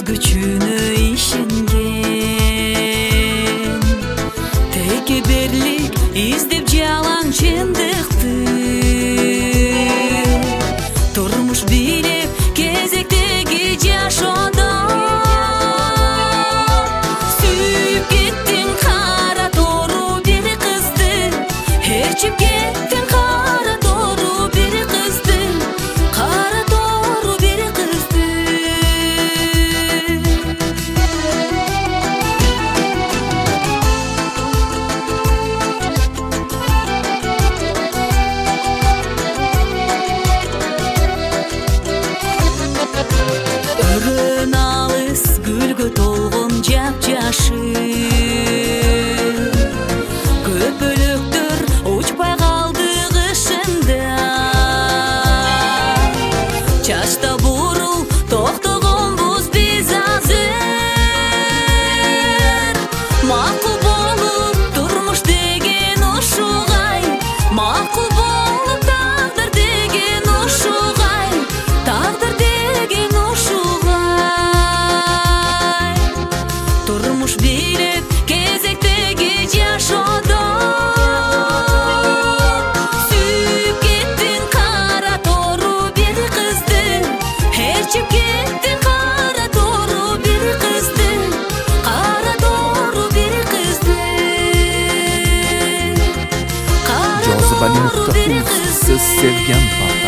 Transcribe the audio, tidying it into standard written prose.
gücüne işengen. Tekebberlik izdep jalan çındıktı. Turmuş bilip kezektegi jaşoda. Sүйüp kettin kara toru bir kızdı. Herçip kettin kara toru bir kızdı. Kara toru bir kızdı. Örün alыс gülgü толғын жап-жашы. Көпөлөктөр учпай калды кышында. Чачта бурул токтогон буз биз азыр. Макул болуп турмуш деген ушугай. Макул болуп тагдыр деген ушугай. Тагдыр деген ушугай. Турмуш билеп кезектеги жашоодо. Сүйүп кеттин кара тору бир кызды. Ээрчип кеттин кара тору бир кызды. Кара тору бир кызды. Кара тору бир Jozibali.uz кызды. siz sevgan